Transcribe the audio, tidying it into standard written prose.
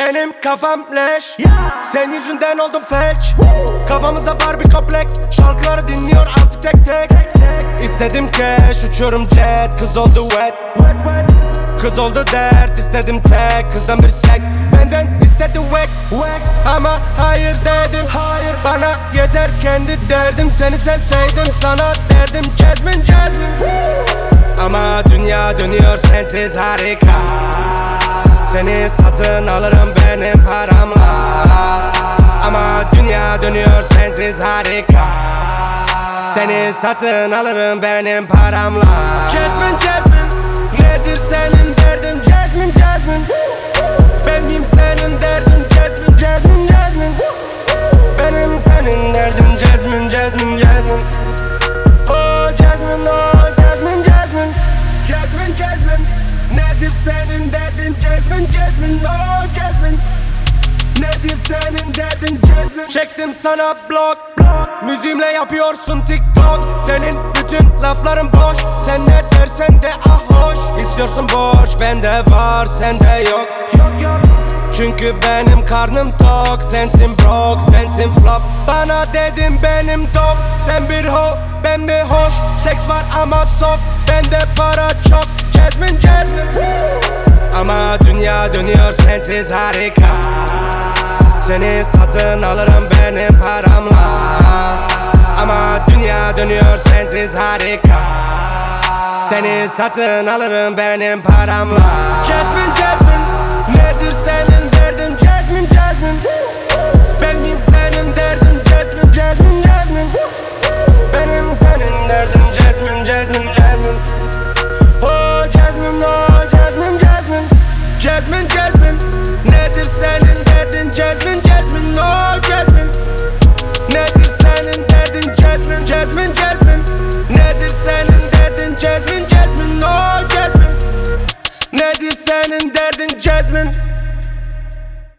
Benim kafam leş, sen yüzünden oldum felç. Kafamızda var bir kompleks, şarkıları dinliyor artık tek tek. İstedim cash, uçuyorum jet, kız oldu wet. Kız oldu dert, istedim tek, kızdan bir seks. Benden istedi wax, ama hayır dedim. Bana yeter kendi derdim, seni sevseydim sana derdim Jasmine, Jasmine. Ama dünya dönüyor sensiz harika. Seni satın alırım benim paramla. Ama dünya dönüyor sensiz harika. Seni satın alırım benim paramla. Jasmine, Jasmine, nedir senin derdin Jasmine, Jasmine? Benim senin derdin Jasmine, Jasmine, Jasmine. Benim senin derdin Jasmine, Jasmine, Jasmine. Oh Jasmine, oh Jasmine, Jasmine. Jasmine, Jasmine, nedir senin derdin Jasmine, Jasmine, oh Jasmine. Nedir senin derdin Jasmine? Çektim sana blok, müziğimle yapıyorsun TikTok. Senin bütün lafların boş, sen ne dersen de hoş. İstiyorsun borç, bende var, sende yok. Çünkü benim karnım tok. Sensin broke, sensin flop. Bana dedim benim dog. Sen bir ho, ben mi hoş. Seks var ama soft, bende para çok. Jasmine, Jasmine. Ama dünya dönüyor sensiz harika. Seni satın alırım benim paramla. Ama dünya dönüyor sensiz harika. Seni satın alırım benim paramla. Jasmine, Jasmine, nedir senin derdin Jasmine, Jasmine? Benim senin derdin Jasmine, Jasmine, Jasmine.